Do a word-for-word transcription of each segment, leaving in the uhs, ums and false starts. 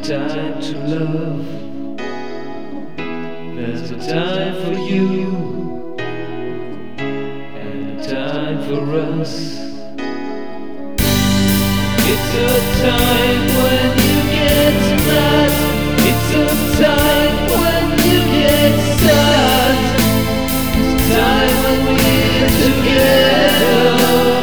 time to love. There's a time for you and a time for us. It's a time when you get mad. It's a time when you get sad. It's a time when we're together.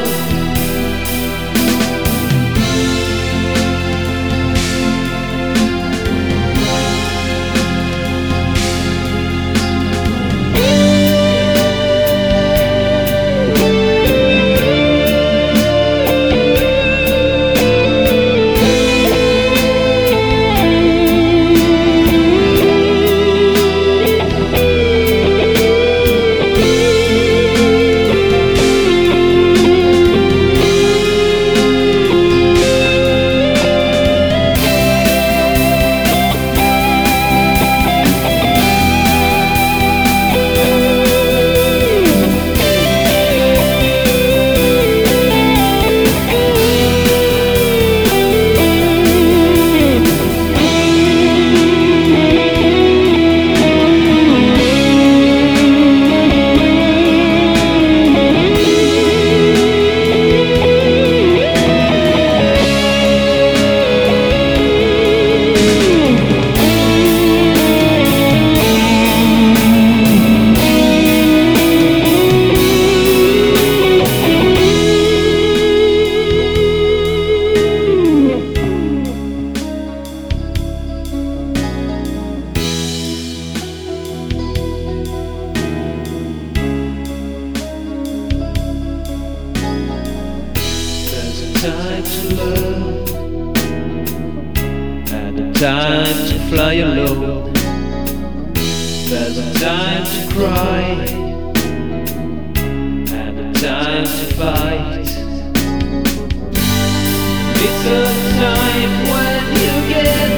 Time to love and a time to fly alone. There's a time to cry and a time to fight. It's a time when you get